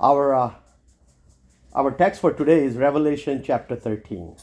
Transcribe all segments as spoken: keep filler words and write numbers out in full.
Our uh, our text for today is Revelation chapter thirteen.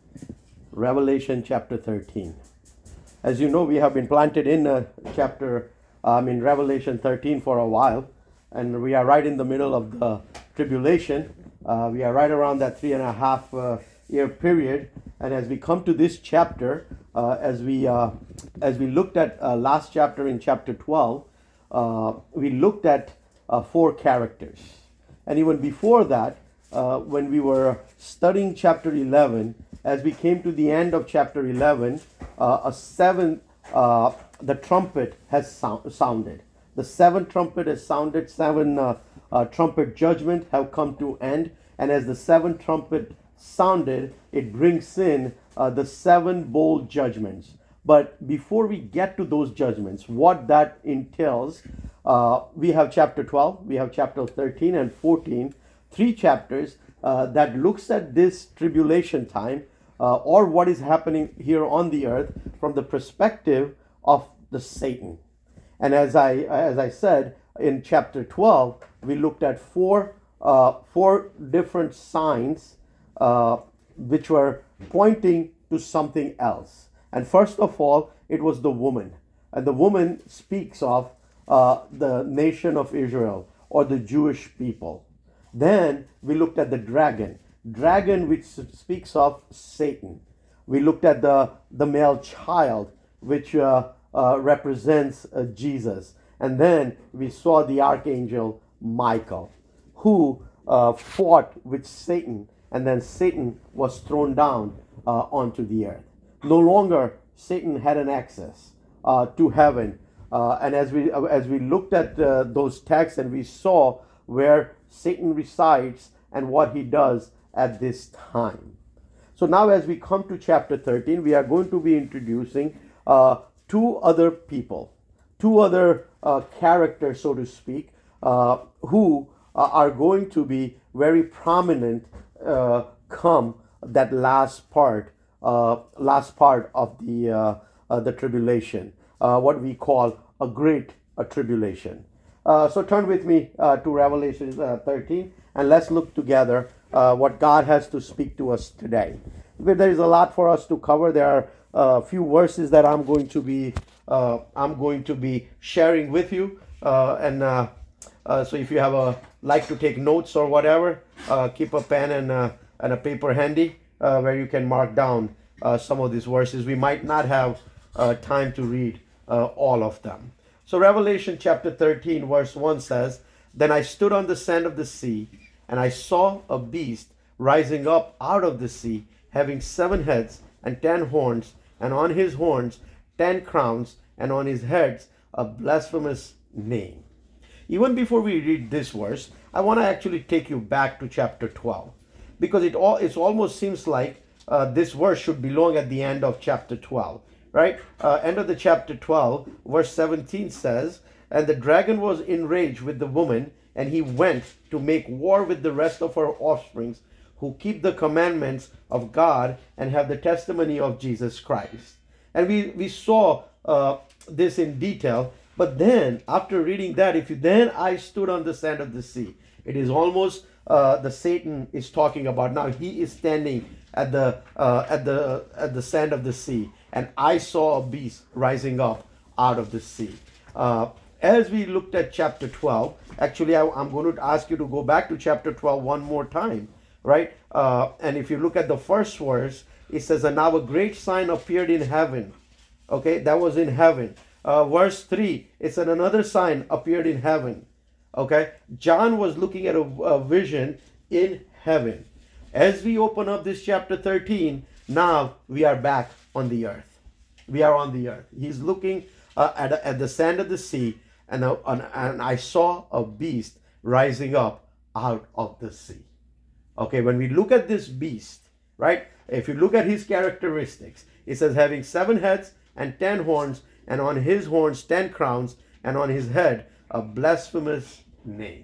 Revelation chapter thirteen. As you know, we have been planted in uh, chapter, um, in Revelation thirteen for a while, and we are right in the middle of the tribulation. Uh, we are right around that three and a half uh, year period, and as we come to this chapter, uh, as we uh, as we looked at uh, last chapter in chapter twelve, uh, we looked at uh, four characters, and even before that, uh, when we were studying chapter eleven, as we came to the end of chapter eleven, uh, a seventh, uh, the trumpet has sound, sounded. The seventh trumpet has sounded. Seven uh, uh, trumpet judgment have come to end. And as the seventh trumpet sounded, it brings in uh, the seven bowl judgments. But before we get to those judgments, what that entails, uh, we have chapter twelve, we have chapter thirteen and fourteen, three chapters uh, that looks at this tribulation time, uh, or what is happening here on the earth from the perspective of the Satan. And as I as I said in chapter twelve, we looked at four uh, four different signs uh, which were pointing to something else. And first of all, it was the woman, and the woman speaks of uh, the nation of Israel or the Jewish people. Then we looked at the dragon, dragon which speaks of Satan. We looked at the the male child, which uh, uh, represents uh, Jesus. And then we saw the archangel Michael, who uh, fought with Satan, and then Satan was thrown down uh, onto the earth. No longer Satan had an access uh, to heaven. Uh, and as we as we looked at uh, those texts, and we saw where Satan resides and what he does at this time. So now as we come to chapter thirteen, we are going to be introducing uh, two other people, two other uh, characters, so to speak, uh, who uh, are going to be very prominent uh, come that last part, uh, last part of the uh, uh, the tribulation, uh, what we call a great uh, tribulation. Uh, so turn with me uh, to Revelation uh, thirteen, and let's look together uh, what God has to speak to us today. There is a lot for us to cover. There are a few verses that I'm going to be uh, I'm going to be sharing with you, uh, and uh, uh, so if you have a like to take notes or whatever, uh, keep a pen and uh, and a paper handy uh, where you can mark down uh, some of these verses. We might not have uh, time to read uh, all of them. So Revelation chapter thirteen verse one says, "Then I stood on the sand of the sea, and I saw a beast rising up out of the sea, having seven heads and ten horns, and on his horns ten crowns, and on his heads a blasphemous name." Even before we read this verse, I want to actually take you back to chapter twelve, because it all it almost seems like uh, this verse should belong at the end of chapter twelve, right? Uh, end of the chapter twelve, verse seventeen says, "And the dragon was enraged with the woman, and he went to make war with the rest of her offsprings, who keep the commandments of God and have the testimony of Jesus Christ." And we, we saw uh, this in detail. But then, after reading that, if you then I stood on the sand of the sea, it is almost uh, the Satan is talking about. Now he is standing at the uh, at the at the sand of the sea, and I saw a beast rising up out of the sea. Uh, as we looked at chapter twelve, actually I, I'm going to ask you to go back to chapter twelve one more time. Right? Uh, and if you look at the first verse, it says, "And now a great sign appeared in heaven." Okay, that was in heaven. Uh, verse three, it said, "Another sign appeared in heaven." Okay, John was looking at a, a vision in heaven. As we open up this chapter thirteen, now we are back on the earth. We are on the earth. He's looking uh, at, at the sand of the sea, and, uh, and I saw a beast rising up out of the sea. Okay, when we look at this beast, right, if you look at his characteristics, it says having seven heads and ten horns, and on his horns ten crowns, and on his head a blasphemous name.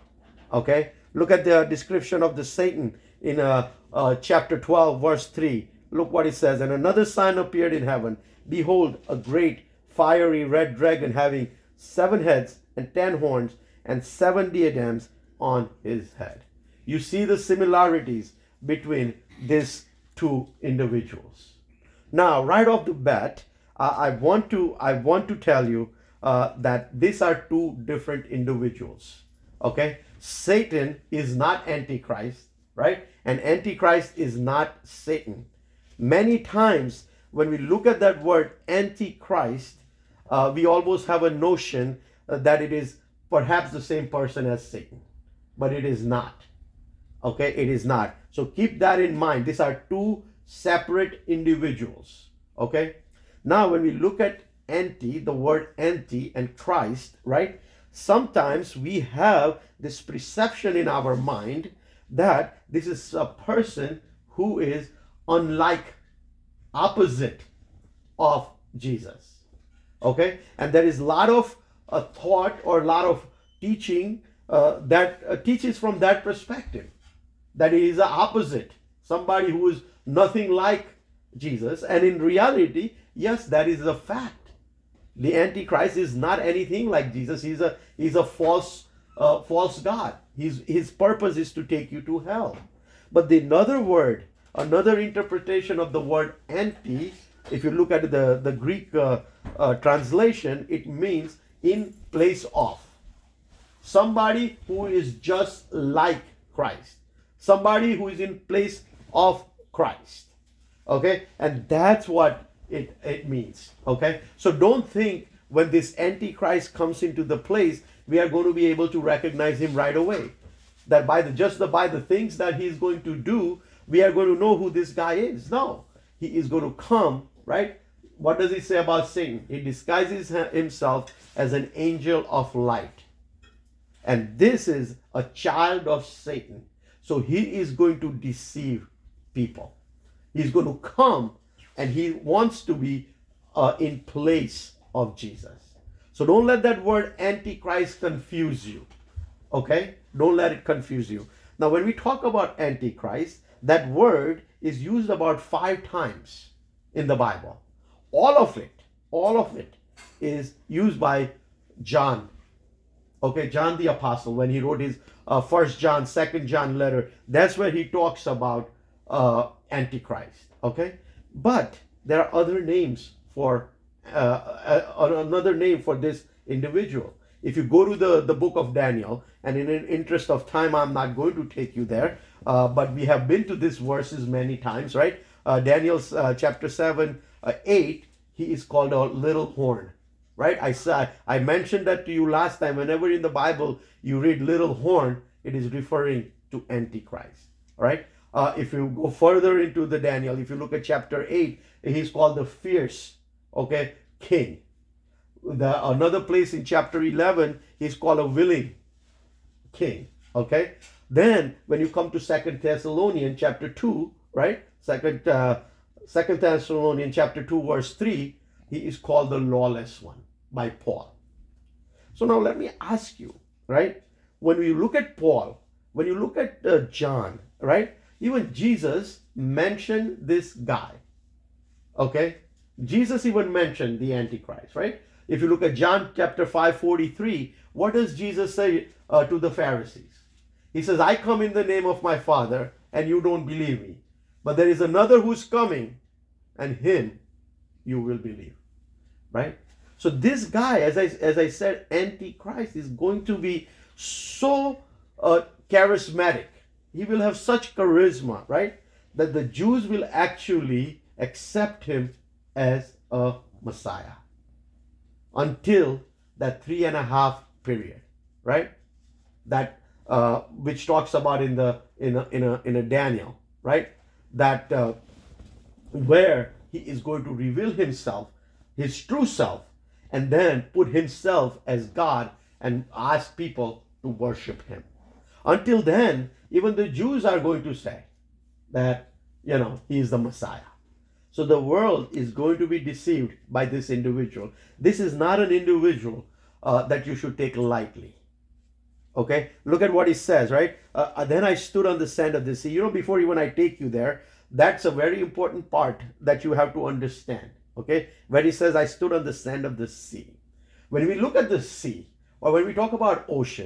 Okay, look at the description of the Satan in uh, uh, chapter twelve, verse three. Look what it says. "And another sign appeared in heaven. Behold, a great fiery red dragon having seven heads and ten horns and seven diadems, on his head. You see the similarities between these two individuals. Now, right off the bat, uh, I want to I want to tell you uh, that these are two different individuals. Okay, Satan is not Antichrist, right? And Antichrist is not Satan. Many times when we look at that word Antichrist, uh, we almost have a notion uh, that it is perhaps the same person as Satan, but it is not. Okay, it is not. So keep that in mind. These are two separate individuals. Okay, now when we look at anti, the word anti and Christ, right? Sometimes we have this perception in our mind that this is a person who is unlike, opposite of Jesus. Okay, and there is a lot of uh, thought or a lot of teaching uh, that uh, teaches from that perspective, that he is the opposite, somebody who is nothing like Jesus. And in reality, yes, that is a fact. The Antichrist is not anything like Jesus. He's a he's a false uh, false god. His his purpose is to take you to hell. But the another word, another interpretation of the word anti, if you look at the the Greek uh, uh, translation, it means in place of. Somebody who is just like Christ. Somebody who is in place of Christ. Okay, and that's what it, it means. Okay, so don't think when this Antichrist comes into the place, we are going to be able to recognize him right away. That by the just the by the things that he's going to do, we are going to know who this guy is. No, he is going to come, right? What does he say about Satan? He disguises himself as an angel of light. And this is a child of Satan. So he is going to deceive people. He's going to come and he wants to be uh, in place of Jesus. So don't let that word Antichrist confuse you. Okay? Don't let it confuse you. Now, when we talk about Antichrist, that word is used about five times in the Bible. All of it, all of it is used by John. Okay, John the Apostle, when he wrote his uh, First John, Second John letter, that's where he talks about uh, Antichrist. Okay, but there are other names for uh, uh, another name for this individual. If you go to the, the book of Daniel, and in an interest of time, I'm not going to take you there, uh, but we have been to these verses many times, right? Uh, Daniel's uh, chapter seven, uh, eight, he is called a little horn. Right? I saw, I mentioned that to you last time. Whenever in the Bible you read little horn, it is referring to Antichrist. All right? Uh, if you go further into the Daniel, if you look at chapter eight, he's called the fierce, okay, king. The another place in chapter eleven, he's called a willing king. Okay? Then when you come to Second Thessalonians chapter two, right? Second uh, Second Thessalonians chapter two, verse three, he is called the lawless one by Paul. So now let me ask you, right? When we look at Paul, when you look at uh, John, right? Even Jesus mentioned this guy. Okay? Jesus even mentioned the Antichrist, right? If you look at John chapter five, forty-three, what does Jesus say uh, to the Pharisees? He says, I come in the name of my Father and you don't believe me. But there is another who's coming and him you will believe. Right? So this guy, as I as I said, Antichrist is going to be so uh, charismatic. He will have such charisma, right? That the Jews will actually accept him as a Messiah until that three and a half period, right? That uh, which talks about in the in a in a in a Daniel, right? That uh, where he is going to reveal himself, his true self, and then put himself as God and ask people to worship him. Until then, even the Jews are going to say that, you know, he is the Messiah. So the world is going to be deceived by this individual. This is not an individual uh, that you should take lightly. Okay, look at what he says, right? Uh, then I stood on the sand of the sea. You know, before even I take you there, that's a very important part that you have to understand. Okay, where he says, I stood on the sand of the sea. When we look at the sea, or when we talk about ocean,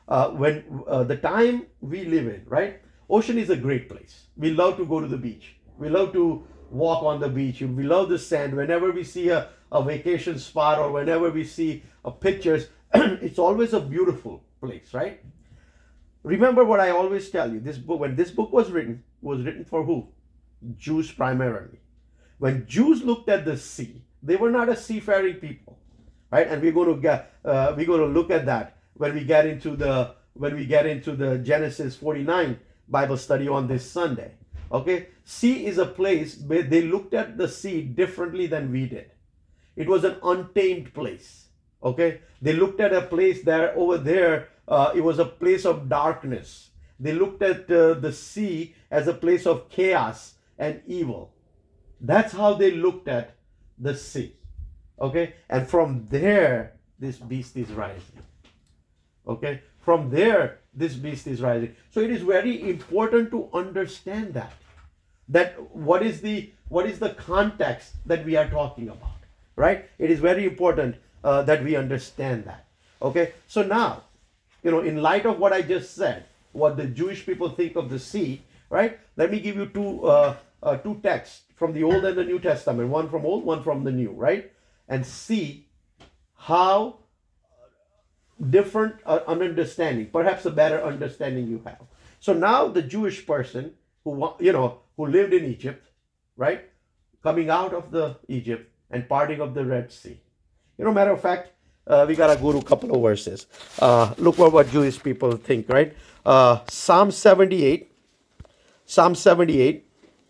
uh, when uh, the time we live in, right? Ocean is a great place. We love to go to the beach. We love to walk on the beach. We love the sand. Whenever we see a, a vacation spot or whenever we see a pictures, it's always a beautiful place, right? Remember what I always tell you. This book, when this book was written, was written for who? Jews primarily. When Jews looked at the sea, they were not a seafaring people, right? And we're going to get, uh, we're going to look at that when we get into the when we get into the Genesis forty-nine Bible study on this Sunday. Okay, sea is a place where they looked at the sea differently than we did. It was an untamed place. Okay, they looked at a place there over there. Uh, it was a place of darkness. They looked at uh, the sea as a place of chaos and evil. That's how they looked at the sea. Okay, and from there, this beast is rising. Okay, from there, this beast is rising. So it is very important to understand that. That what is the what is the context that we are talking about, right? It is very important uh, that we understand that. Okay, so now, you know, in light of what I just said, what the Jewish people think of the sea, right? Let me give you two uh, uh, two texts from the Old and the New Testament, one from Old, one from the New, right? And see how different uh, an understanding, perhaps a better understanding you have. So now the Jewish person who, you know, who lived in Egypt, right? Coming out of the Egypt and parting of the Red Sea. You know, matter of fact, uh, we got to go to a couple of verses. Uh, look what, what Jewish people think, right? Uh, Psalm seventy-eight. Psalm seventy-eight.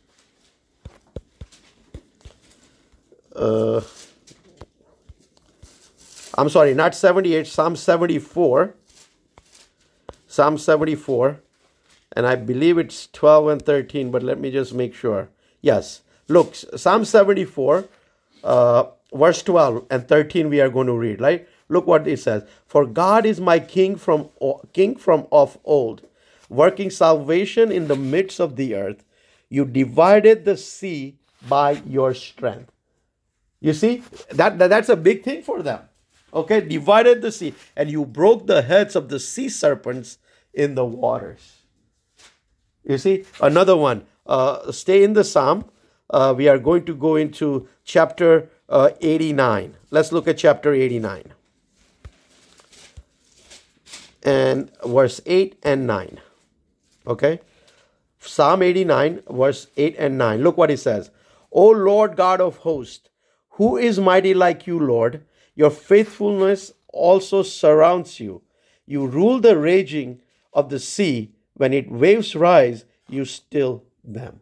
Uh, I'm sorry, not seventy-eight, Psalm seventy-four. Psalm seventy-four. And I believe it's twelve and thirteen, but let me just make sure. Yes. Look, Psalm seventy-four, uh, verse twelve and thirteen we are going to read, right? Look what it says. For God is my king from king from of old, working salvation in the midst of the earth. You divided the sea by your strength. You see, that, that that's a big thing for them. Okay, divided the sea, and you broke the heads of the sea serpents in the waters. You see, another one. Uh, stay in the Psalm. Uh, we are going to go into chapter uh, eighty-nine. Let's look at chapter eighty-nine. And verse eight and nine. Okay? Psalm eighty-nine, verse eight and nine. Look what it says. O Lord God of hosts, who is mighty like you, Lord? Your faithfulness also surrounds you. You rule the raging of the sea. When its waves rise, you still them.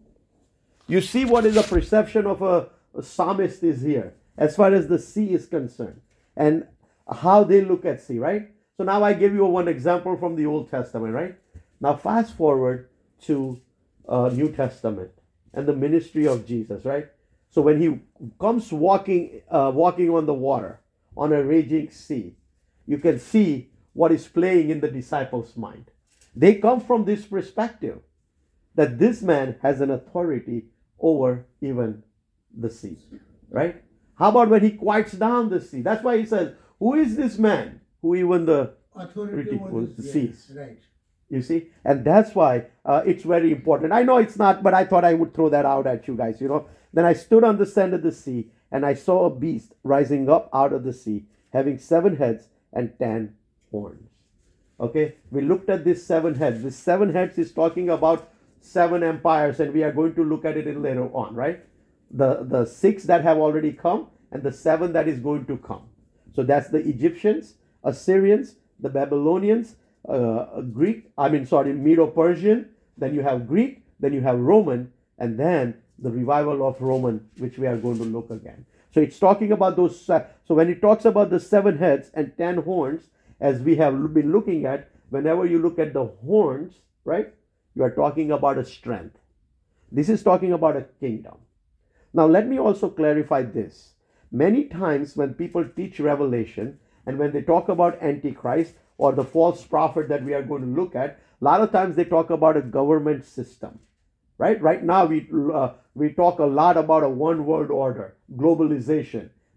You see what is the perception of a, a psalmist is here as far as the sea is concerned and how they look at sea, right? So now I give you one example from the Old Testament, right? Now fast forward to uh, New Testament and the ministry of Jesus, right? So when he comes walking, uh, walking on the water, on a raging sea, you can see what is playing in the disciples' mind. They come from this perspective that this man has an authority over even the sea, right? How about when he quiets down the sea? That's why he says, who is this man who even the authority over the seas? Yes, right. You see? And that's why uh, it's very important. I know it's not, but I thought I would throw that out at you guys, you know. Then I stood on the sand of the sea, and I saw a beast rising up out of the sea, having seven heads and ten horns. Okay, we looked at these seven heads. This seven heads is talking about seven empires, and we are going to look at it a little later on, right? The, the six that have already come, and the seven that is going to come. So that's the Egyptians, Assyrians, the Babylonians, uh, Greek, I mean, sorry, Medo-Persian, then you have Greek, then you have Roman, and then the revival of Roman, which we are going to look again. So it's talking about those. So when it talks about the seven heads and ten horns, as we have been looking at, whenever you look at the horns, right, you are talking about a strength. This is talking about a kingdom. Now let me also clarify this. Many times when people teach Revelation and when they talk about Antichrist or the false prophet that we are going to look at, a lot of times they talk about a government system. Right? Right now we uh, we talk a lot about a one world order, globalization.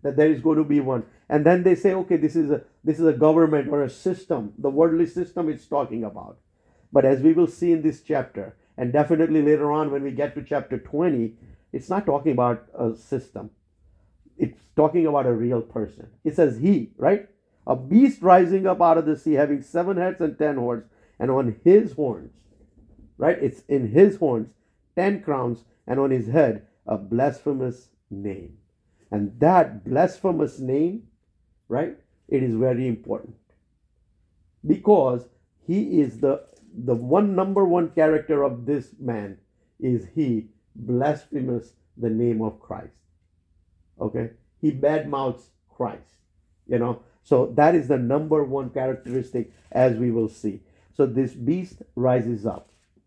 that there is going to be one. And then they say, okay, this is a this is a government or a system, the worldly system it's talking about. But as we will see in this chapter, and definitely later on when we get to chapter twenty, it's not talking about a system. It's talking about a real person. It says he, right? A beast rising up out of the sea, having seven heads and ten horns, and on his horns, right? It's in his horns, ten crowns, and on his head, a blasphemous name. And that blasphemous name, right? It is very important. Because he is the, the one number one character of this man is he blasphemes the name of Christ. Okay? He badmouths Christ. You know? So that is the number one characteristic, as we will see. So this beast rises up,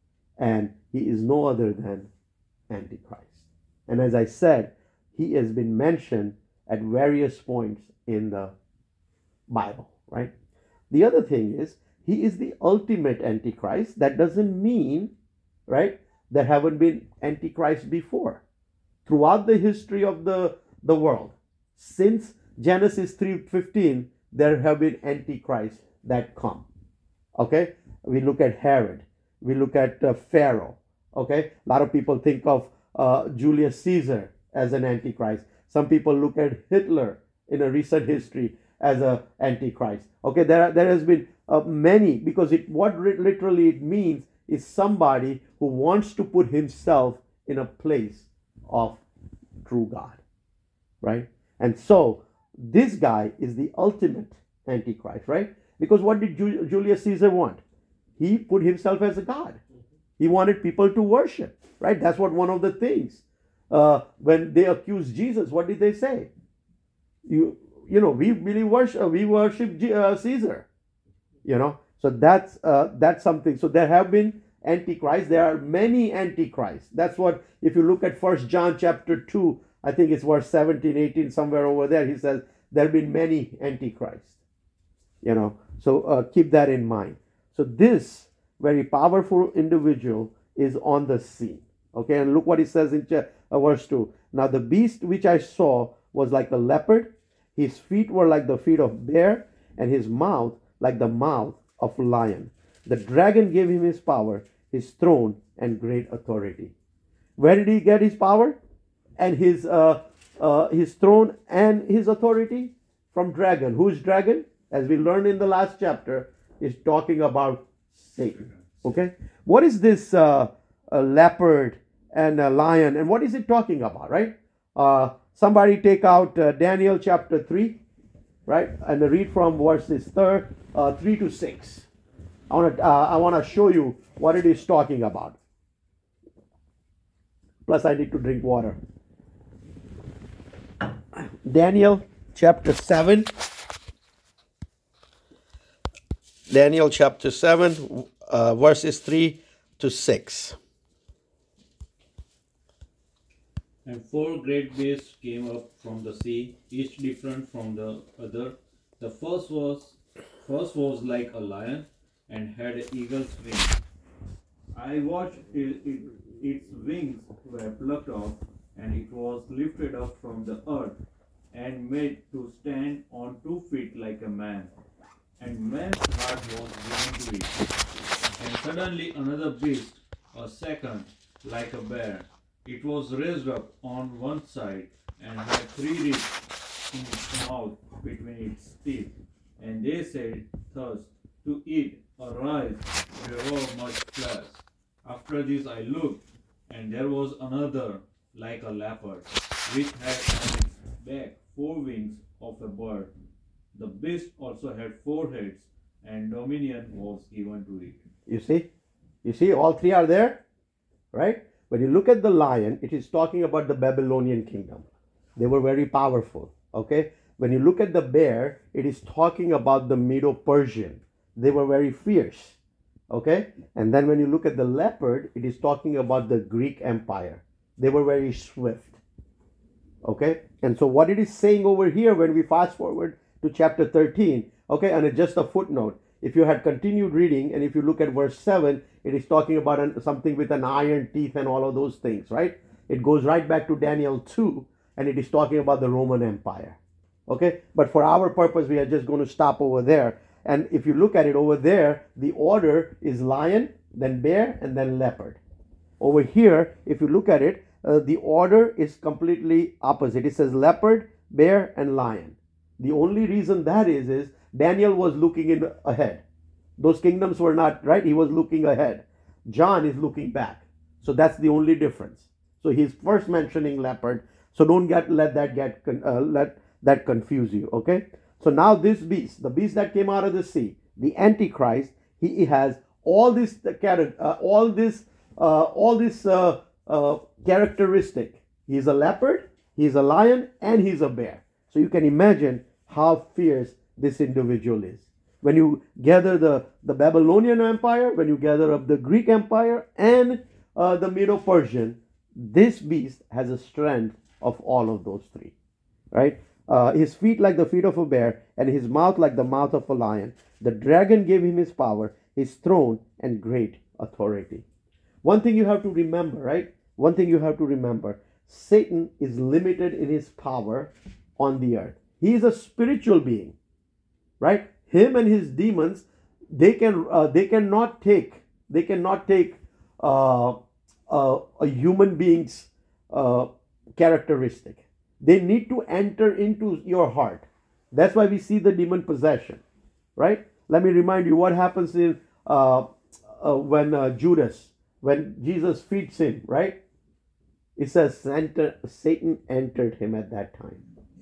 and he is no other than Antichrist. And as I said, he has been mentioned at various points in the Bible, right? The other thing is, he is the ultimate Antichrist. That doesn't mean, right, there haven't been Antichrists before. Throughout the history of the, the world, since Genesis three fifteen, there have been Antichrists that come. Okay? We look at Herod. We look at uh, Pharaoh. Okay? A lot of people think of uh, Julius Caesar as an Antichrist. Some people look at Hitler in a recent history as an Antichrist. Okay? There, are, there has been uh, many, because it what literally it means is somebody who wants to put himself in a place of true God. Right? And so, this guy is the ultimate Antichrist, right? Because what did Ju- Julius Caesar want? He put himself as a god. He wanted people to worship, right? That's what one of the things. Uh, when they accused Jesus, what did they say? You, you know, we really worship, we worship G- uh, Caesar. You know, so that's uh, that's something. So there have been Antichrists. There are many Antichrists. That's what, if you look at First John chapter two, I think it's verse seventeen, eighteen, somewhere over there, he says, there have been many Antichrists. You know, so uh, keep that in mind. So this very powerful individual is on the scene. Okay, and look what he says in ch- uh, verse two. Now the beast which I saw was like a leopard. His feet were like the feet of bear, and his mouth like the mouth of a lion. The dragon gave him his power, his throne, and great authority. Where did he get his power? And his uh, uh, his throne and his authority? From dragon. Who is dragon? As we learned in the last chapter, is talking about Satan. Okay? What is this uh, a leopard and a lion? And what is it talking about, right? Uh, somebody take out uh, Daniel chapter three, right? And read from verses third, uh, three to six. I want to uh, I want to show you what it is talking about. Plus, I need to drink water. Daniel chapter seven. Daniel chapter seven, uh, verses three to six. And four great beasts came up from the sea, each different from the other. The first was first was like a lion and had an eagle's wings. I watched till it, its wings were plucked off, and it was lifted up from the earth and made to stand on two feet like a man. And man's heart was given to it. And suddenly another beast, a second, like a bear. It was raised up on one side and had three ribs in its mouth between its teeth. And they said thus, to eat, arise, devour much flesh. After this I looked, and there was another like a leopard, which had on its back four wings of a bird. The beast also had four heads, and dominion was given to it. You see? You see, all three are there, right? When you look at the lion, it is talking about the Babylonian kingdom. They were very powerful, okay? When you look at the bear, it is talking about the Medo-Persian. They were very fierce, okay? And then when you look at the leopard, it is talking about the Greek Empire. They were very swift, okay? And so what it is saying over here, when we fast forward to chapter thirteen, okay, and it's just a footnote. If you had continued reading, and if you look at verse seven, it is talking about an, something with an iron teeth and all of those things, right? It goes right back to Daniel two, and it is talking about the Roman Empire. Okay, but for our purpose, we are just going to stop over there. And if you look at it over there, the order is lion, then bear, and then leopard. Over here, if you look at it, uh, the order is completely opposite. It says leopard, bear, and lion. The only reason that is, is Daniel was looking in ahead. Those kingdoms were not, right? He was looking ahead. John is looking back. So that's the only difference. So he's first mentioning leopard. So don't get let that get uh, let that confuse you. Okay. So now this beast, the beast that came out of the sea, the Antichrist, he, he has all this uh, all this uh, all this uh, uh, characteristic. He's a leopard, he's a lion, and he's a bear. So you can imagine how fierce this individual is. When you gather the, the Babylonian Empire, when you gather up the Greek Empire and uh, the Medo-Persian, this beast has a strength of all of those three, right? Uh, his feet like the feet of a bear, and his mouth like the mouth of a lion. The dragon gave him his power, his throne, and great authority. One thing you have to remember, right? One thing you have to remember, Satan is limited in his power on the earth. He is a spiritual being, right? Him and his demons, they can uh, they cannot take they cannot take uh, uh, a human being's uh, characteristic. They need to enter into your heart. That's why we see the demon possession, right? Let me remind you what happens in uh, uh, when uh, Judas, when Jesus feeds him, right? It says Satan entered him at that time.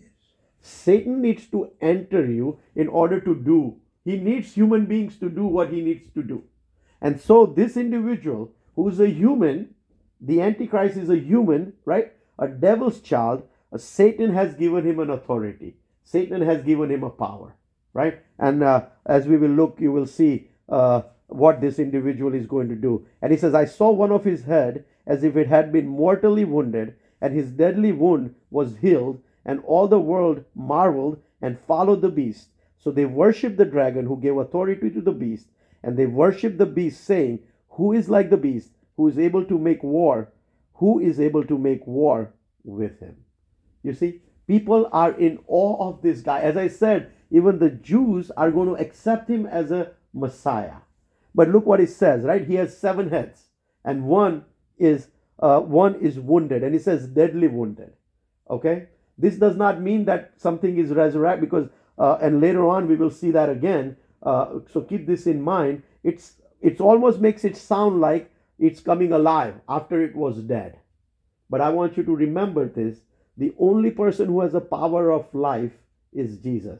Satan needs to enter you in order to do. He needs human beings to do what he needs to do. And so this individual who is a human, the Antichrist is a human, right? A devil's child. A Satan has given him an authority. Satan has given him a power, right? And uh, as we will look, you will see uh, what this individual is going to do. And he says, I saw one of his head as if it had been mortally wounded, and his deadly wound was healed. And all the world marveled and followed the beast. So they worshipped the dragon who gave authority to the beast. And they worshipped the beast, saying, who is like the beast, who is able to make war? Who is able to make war with him? You see, people are in awe of this guy. As I said, even the Jews are going to accept him as a Messiah. But look what it says, right? He has seven heads. And one is, uh, one is wounded. And it says deadly wounded. Okay? This does not mean that something is resurrected, because, uh, and later on we will see that again. Uh, so keep this in mind. It's it almost makes it sound like it's coming alive after it was dead. But I want you to remember this. The only person who has a power of life is Jesus.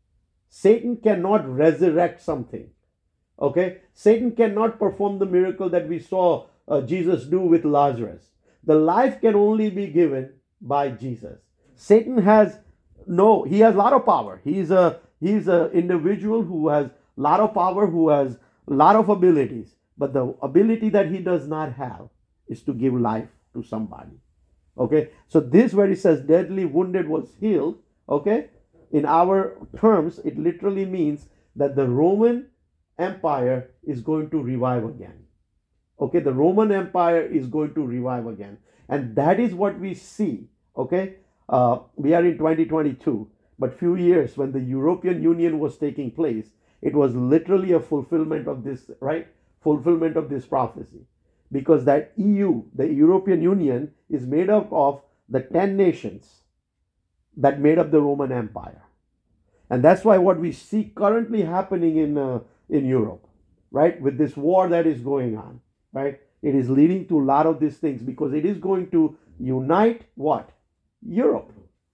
Satan cannot resurrect something. Okay? Satan cannot perform the miracle that we saw uh, Jesus do with Lazarus. The life can only be given by Jesus. Satan has no, he has a lot of power. He's a he's an individual who has a lot of power, who has a lot of abilities. But the ability that he does not have is to give life to somebody. Okay, so this where it says deadly wounded was healed. Okay, in our terms, it literally means that the Roman Empire is going to revive again. Okay, the Roman Empire is going to revive again. And that is what we see. Okay. Uh, we are in twenty twenty-two, but few years when the European Union was taking place, it was literally a fulfillment of this, right? Fulfillment of this prophecy. Because that E U, the European Union, is made up of the ten nations that made up the Roman Empire. And that's why what we see currently happening in, uh, in Europe, right? With this war that is going on, right? It is leading to a lot of these things because it is going to unite what? Europe,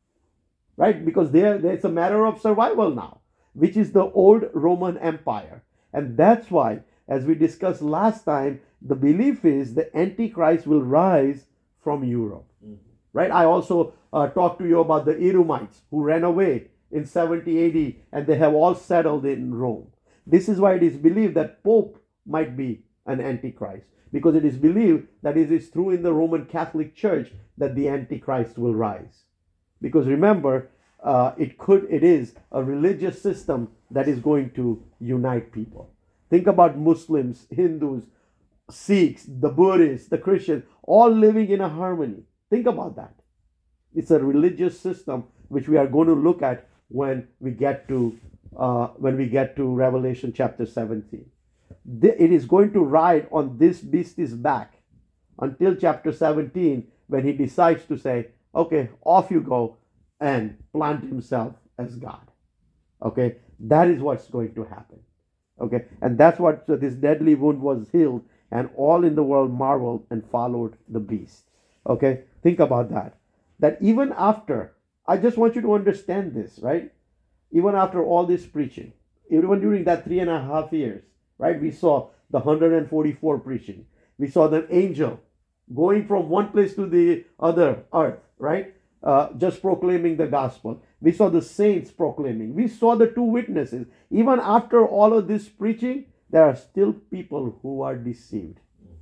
right? Because there, it's a matter of survival now, which is the old Roman Empire. And that's why, as we discussed last time, the belief is the Antichrist will rise from Europe, mm-hmm. right? I also uh, talked to you about the Edomites who ran away in seventy A D and they have all settled in Rome. This is why it is believed that Pope might be an Antichrist, because it is believed that it is through in the Roman Catholic Church that the Antichrist will rise. Because remember, uh, it could, it is a religious system that is going to unite people. Think about Muslims, Hindus, Sikhs, the Buddhists, the Christians, all living in a harmony. Think about that. It's a religious system which we are going to look at when we get to uh, when we get to Revelation chapter seventeen. It is going to ride on this beast's back until chapter seventeen, when he decides to say, okay, off you go, and plant himself as God. Okay, that is what's going to happen. Okay, and that's what, so this deadly wound was healed, and all in the world marveled and followed the beast. Okay, think about that. That even after, I just want you to understand this, right? Even after all this preaching, even during that three and a half years, right? We saw the one hundred forty-four preaching. We saw the angel going from one place to the other earth, right? Uh, just proclaiming the gospel. We saw the saints proclaiming. We saw the two witnesses. Even after all of this preaching, there are still people who are deceived.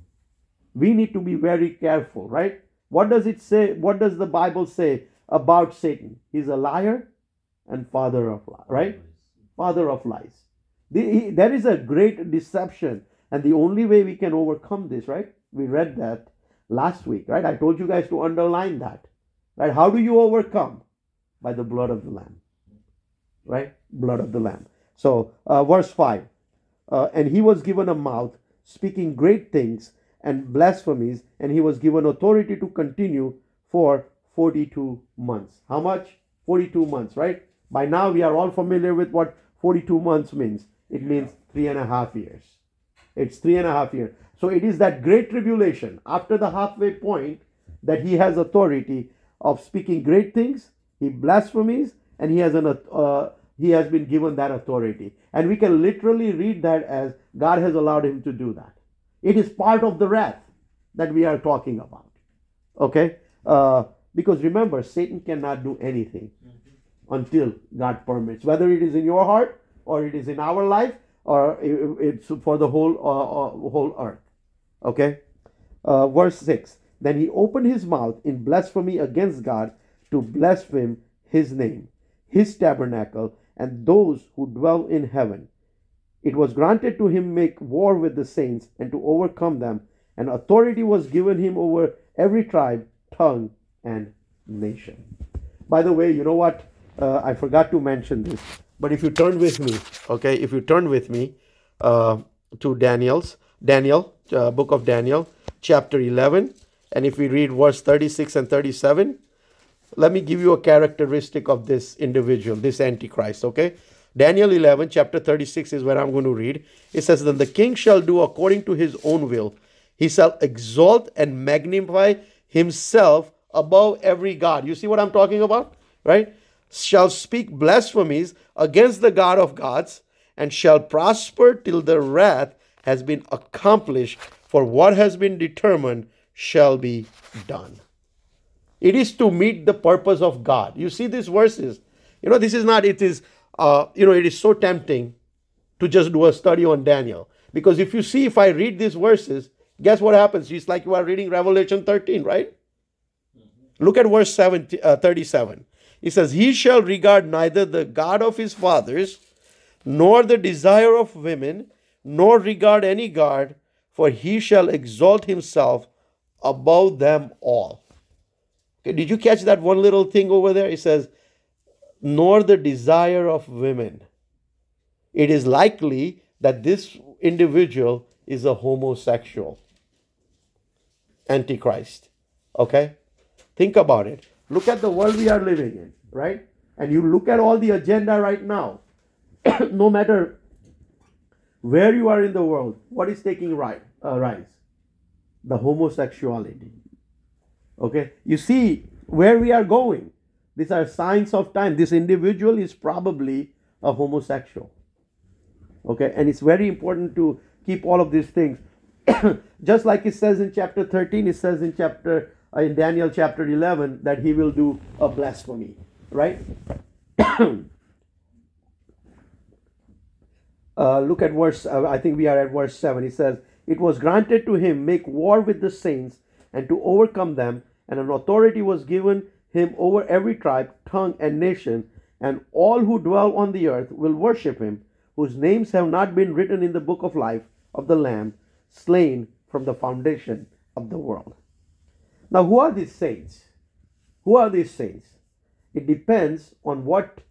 We need to be very careful, right? What does it say? What does the Bible say about Satan? He's a liar and father of lies, right? Father of lies. The, he, there is a great deception, and the only way we can overcome this, right? We read that last week, right? I told you guys to underline that, right? How do you overcome? By the blood of the Lamb, right? Blood of the Lamb. So, uh, verse five, uh, and he was given a mouth speaking great things and blasphemies, and he was given authority to continue for forty-two months. How much? forty-two months, right? By now we are all familiar with what forty-two months means. It means three and a half years. It's three and a half years. So it is that great tribulation after the halfway point that he has authority of speaking great things. He blasphemies, and he has an uh, he has been given that authority, and we can literally read that as God has allowed him to do that. It is part of the wrath that we are talking about. Okay, uh, because remember, Satan cannot do anything until God permits, whether it is in your heart or it is in our life or it's for the whole uh, whole earth. Okay, uh, verse six. Then he opened his mouth in blasphemy against God, to blaspheme his name, his tabernacle, and those who dwell in heaven. It was granted to him make war with the saints and to overcome them, and authority was given him over every tribe, tongue, and nation. By the way, you know what? Uh, I forgot to mention this, but if you turn with me, okay, if you turn with me uh, to Daniel's, Daniel, uh, book of Daniel, chapter eleven, and if we read verse thirty-six and thirty-seven, let me give you a characteristic of this individual, this Antichrist, okay? Daniel eleven, chapter thirty-six is where I'm going to read. It says, then the king shall do according to his own will. He shall exalt and magnify himself above every god. You see what I'm talking about, right? Shall speak blasphemies against the God of gods, and shall prosper till the wrath has been accomplished, for what has been determined shall be done. It is to meet the purpose of God. You see these verses. You know, this is not, it is, uh, you know, it is so tempting to just do a study on Daniel. Because if you see, if I read these verses, guess what happens? It's like you are reading Revelation thirteen, right? Mm-hmm. Look at verse seventy, uh, thirty-seven. It says, he shall regard neither the God of his fathers, nor the desire of women, nor regard any God, for he shall exalt himself above them all. Okay, did you catch that one little thing over there? It says, nor the desire of women. It is likely that this individual is a homosexual. Antichrist. Okay? Think about it. Look at the world we are living in, right? And you look at all the agenda right now. No matter where you are in the world, what is taking right, uh, rise? The homosexuality. Okay, you see where we are going. These are signs of time. This individual is probably a homosexual. Okay, and it's very important to keep all of these things. Just like it says in chapter thirteen, it says in chapter uh, in Daniel chapter eleven that he will do a blasphemy, right? uh, look at verse. Uh, I think we are at verse seven. It says, "It was granted to him make war with the saints and to overcome them." And an authority was given him over every tribe, tongue, and nation, and all who dwell on the earth will worship him, whose names have not been written in the book of life of the Lamb, slain from the foundation of the world. Now, who are these saints? Who are these saints? It depends on what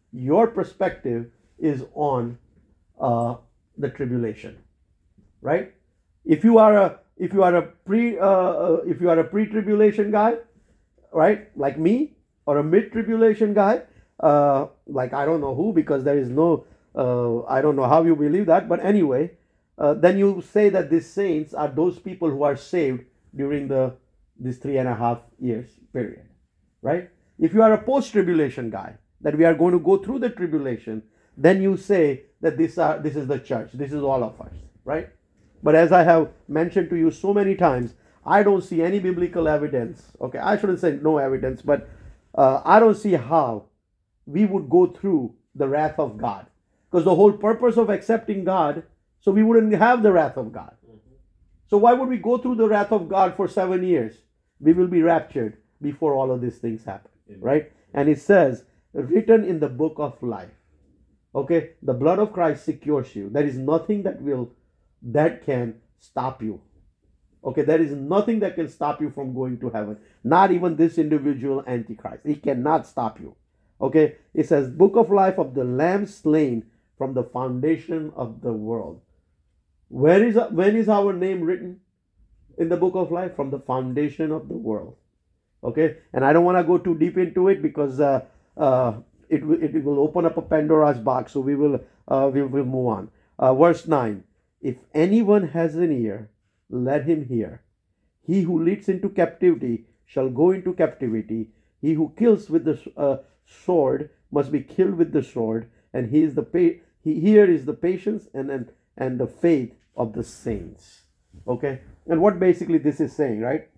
your perspective is on uh, the tribulation, right? If you are a if you are a pre uh, uh, if you are a pre-tribulation guy, right, like me, or a mid-tribulation guy, uh, like I don't know who, because there is no uh, I don't know how you believe that, but anyway, uh, then you say that these saints are those people who are saved during the this three and a half years period, right? If you are a post-tribulation guy, that we are going to go through the tribulation, then you say that this are this is the church, this is all of us, right? But as I have mentioned to you so many times, I don't see any biblical evidence. Okay, I shouldn't say no evidence, but uh, I don't see how we would go through the wrath of God, because the whole purpose of accepting God, so we wouldn't have the wrath of God. So why would we go through the wrath of God for seven years? We will be raptured before all of these things happen, Amen. Right? And it says, written in the book of life. Okay, the blood of Christ secures you. There is nothing that will that can stop you. Okay, there is nothing that can stop you from going to heaven. Not even this individual Antichrist. He cannot stop you. Okay, it says, book of life of the Lamb slain from the foundation of the world. Where is when is our name written in the book of life? From the foundation of the world. Okay, and I don't want to go too deep into it, because uh, uh, it, it will open up a Pandora's box. So we will uh, we will move on. Uh, verse nine. If anyone has an ear, let him hear. He who leads into captivity shall go into captivity. He who kills with the uh, sword must be killed with the sword. And he is the pa- he, here is the patience and, and and the faith of the saints. Okay, and what basically this is saying, right?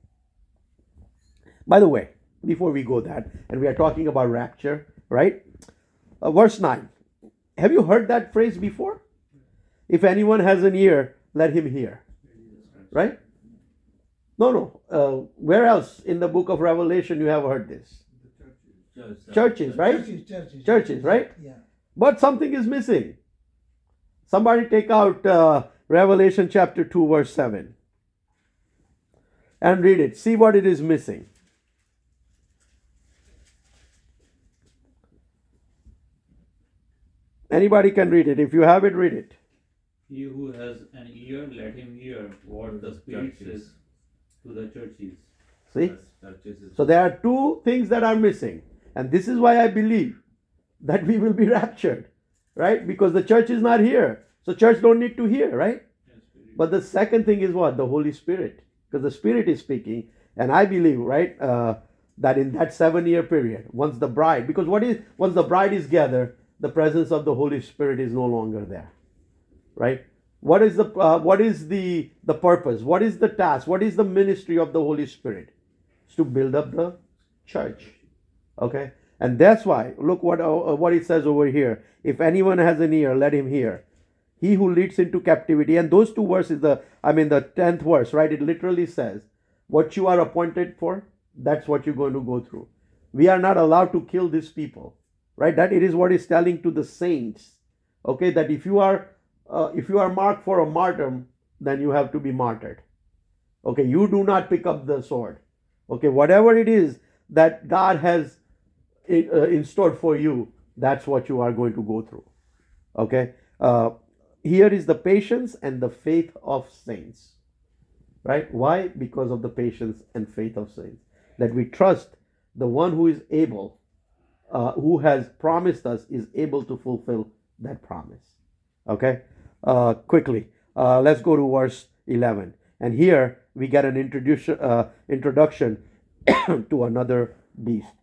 By the way, before we go that, and we are talking about rapture, right? Uh, verse nine. Have you heard that phrase before? If anyone has an ear, let him hear. Right? No, no. Uh, where else in the book of Revelation you have heard this? Churches, churches right? Churches, churches, churches, right? Yeah. But something is missing. Somebody take out uh, Revelation chapter two, verse seven. And read it. See what it is missing. Anybody can read it. If you have it, read it. He who has an ear, let him hear what the Spirit says to the churches. See? So there are two things that are missing. And this is why I believe that we will be raptured. Right? Because the church is not here. So church don't need to hear, right? But the second thing is what? The Holy Spirit. Because the Spirit is speaking. And I believe, right, uh, that in that seven year period, once the bride, because what is, once the bride is gathered, the presence of the Holy Spirit is no longer there. Right? What is the uh, what is the the purpose? What is the task? What is the ministry of the Holy Spirit? It's to build up the church. Okay? And that's why, look what uh, what it says over here. If anyone has an ear, let him hear. He who leads into captivity. And those two verses, the I mean the tenth verse, right? It literally says, what you are appointed for, that's what you're going to go through. We are not allowed to kill these people. Right? That it is what is telling to the saints. Okay, that if you are Uh, if you are marked for a martyrdom, then you have to be martyred. Okay, you do not pick up the sword. Okay, whatever it is that God has in, uh, in store for you, that's what you are going to go through. Okay, uh, here is the patience and the faith of saints. Right? Why? Because of the patience and faith of saints. That we trust the one who is able, uh, who has promised us, is able to fulfill that promise. Okay. Uh, quickly, uh, let's go to verse eleven. And here we get an introduction, uh, introduction to another beast.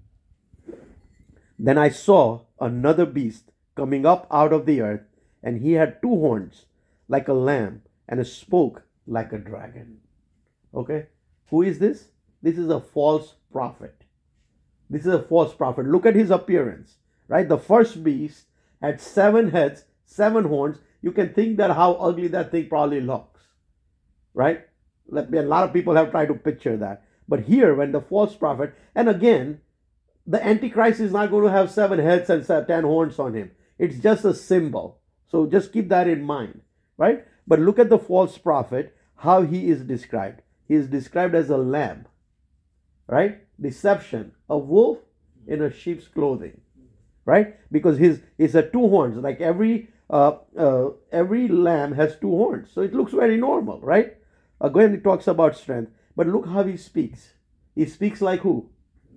Then I saw another beast coming up out of the earth, and he had two horns like a lamb, and spoke like a dragon. Okay, who is this? This is a false prophet. This is a false prophet. Look at his appearance. Right, the first beast had seven heads, seven horns. You can think that how ugly that thing probably looks, right? Let me, a lot of people have tried to picture that. But here, when the false prophet, and again, the Antichrist is not going to have seven heads and ten horns on him. It's just a symbol. So just keep that in mind, right? But look at the false prophet, how he is described. He is described as a lamb, right? Deception, a wolf in a sheep's clothing. right? Because his is a two horns, like every uh, uh, every lamb has two horns, so it looks very normal, right? Again, it talks about strength, but look how he speaks. He speaks like who?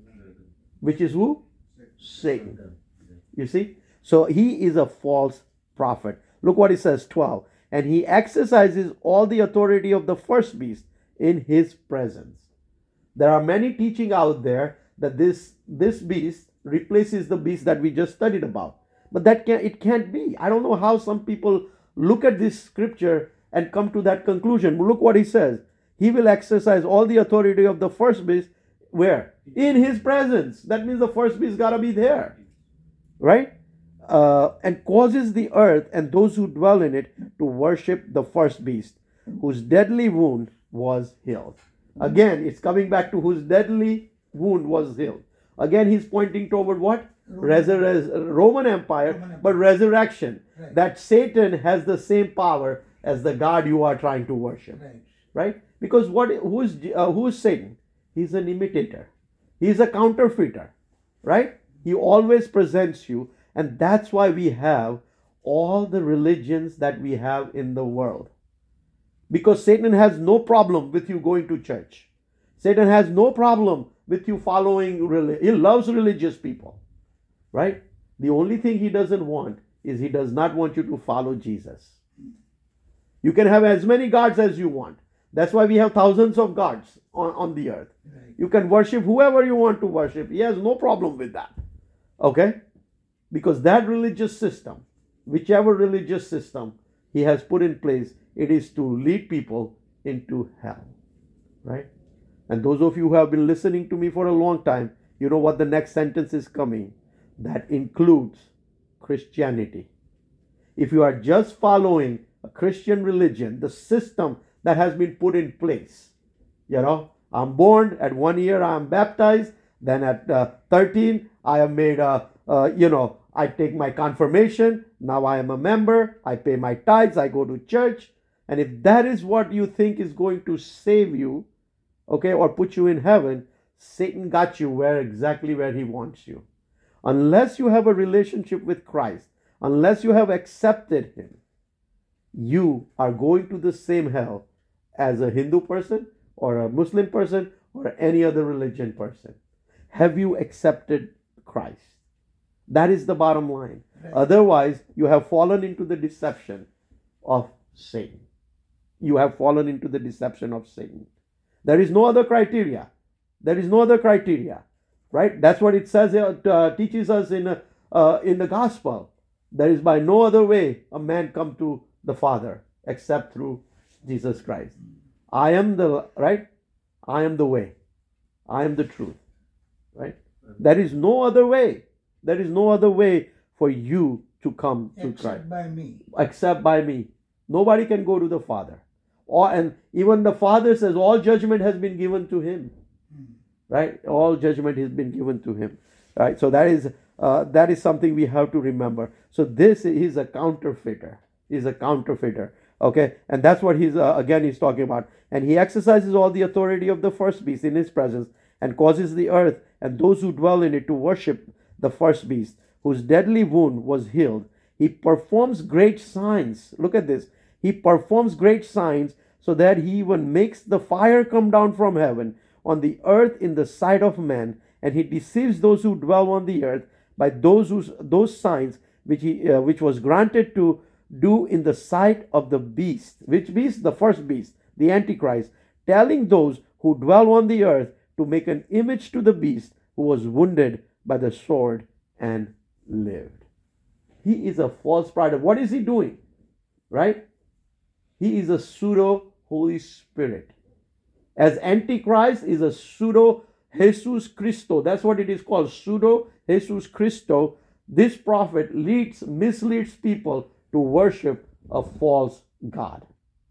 Which is who? Satan. You see? So he is a false prophet. Look what it says, twelve. And he exercises all the authority of the first beast in his presence. There are many teaching out there that this, this beast replaces the beast that we just studied about. But that can it can't be. I don't know how some people look at this scripture and come to that conclusion. Look what he says. He will exercise all the authority of the first beast. Where? In his presence. That means the first beast got to be there. Right? Uh, and causes the earth and those who dwell in it to worship the first beast, whose deadly wound was healed. Again, it's coming back to whose deadly wound was healed. Again, he's pointing toward what? Roman, Resur- Roman Empire, Roman Empire. but resurrection. Right. That Satan has the same power as the God you are trying to worship. Right. Right? Because what? Who is uh, who is Satan? He's an imitator. He's a counterfeiter. Right? He always presents you. And that's why we have all the religions that we have in the world. Because Satan has no problem with you going to church. Satan has no problem with you following religion. He loves religious people. Right? The only thing he doesn't want is he does not want you to follow Jesus. You can have as many gods as you want. That's why we have thousands of gods on, on the earth. Right. You can worship whoever you want to worship. He has no problem with that. Okay? Because that religious system, whichever religious system he has put in place, it is to lead people into hell. Right? And those of you who have been listening to me for a long time, you know what the next sentence is coming. That includes Christianity. If you are just following a Christian religion, the system that has been put in place, you know, I'm born, at one year I am baptized, then at uh, thirteen I am made a Uh, you know, I take my confirmation. Now I am a member. I pay my tithes. I go to church. And if that is what you think is going to save you, okay, or put you in heaven, Satan got you where exactly where he wants you. Unless you have a relationship with Christ, unless you have accepted him, you are going to the same hell as a Hindu person or a Muslim person or any other religion person. Have you accepted Christ? That is the bottom line. Right. Otherwise, you have fallen into the deception of Satan. You have fallen into the deception of Satan. There is no other criteria. There is no other criteria, right? That's what it says, uh, uh, teaches us in uh, uh, in the gospel. There is by no other way a man come to the Father except through Jesus Christ. I am the right. I am the way. I am the truth. Right. There is no other way. There is no other way for you to come to Christ Except by me. except by me. Nobody can go to the Father. Or and even the Father says all judgment has been given to him. Right? All judgment has been given to him. Right? So that is uh, that is something we have to remember. So this is a counterfeiter. He's a counterfeiter. Okay? And that's what he's uh, again he's talking about. And he exercises all the authority of the first beast in his presence and causes the earth and those who dwell in it to worship the first beast, whose deadly wound was healed. He performs great signs. Look at this. He performs great signs so that he even makes the fire come down from heaven on the earth in the sight of men, and he deceives those who dwell on the earth by those whose, those signs which he uh, which was granted to do in the sight of the beast. Which beast? The first beast, the Antichrist, telling those who dwell on the earth to make an image to the beast who was wounded by the sword and lived. He is a false prophet. What is he doing? Right? He is a pseudo Holy Spirit. As Antichrist is a pseudo Jesus Christo. That's what it is called. Pseudo Jesus Christo. This prophet leads, misleads people to worship a false God.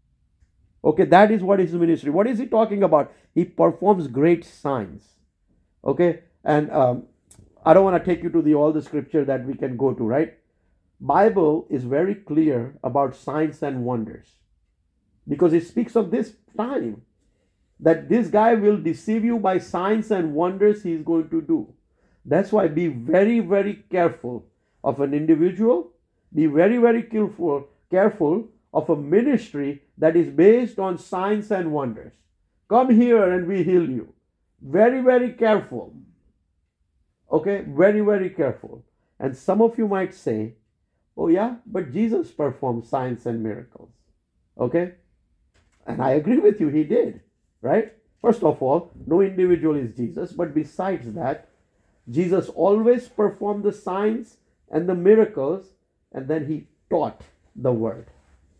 Okay, that is what is his ministry. What is he talking about? He performs great signs. Okay, and um, I don't want to take you to the all the scripture that we can go to, right? Bible is very clear about signs and wonders because it speaks of this time that this guy will deceive you by signs and wonders he is going to do. That's why be very, very careful of an individual. Be very, very careful, careful of a ministry that is based on signs and wonders. Come here and we heal you. Very, very careful. Okay, very, very careful. And some of you might say, oh yeah, but Jesus performed signs and miracles. Okay? And I agree with you, he did. Right? First of all, no individual is Jesus. But besides that, Jesus always performed the signs and the miracles, and then he taught the word.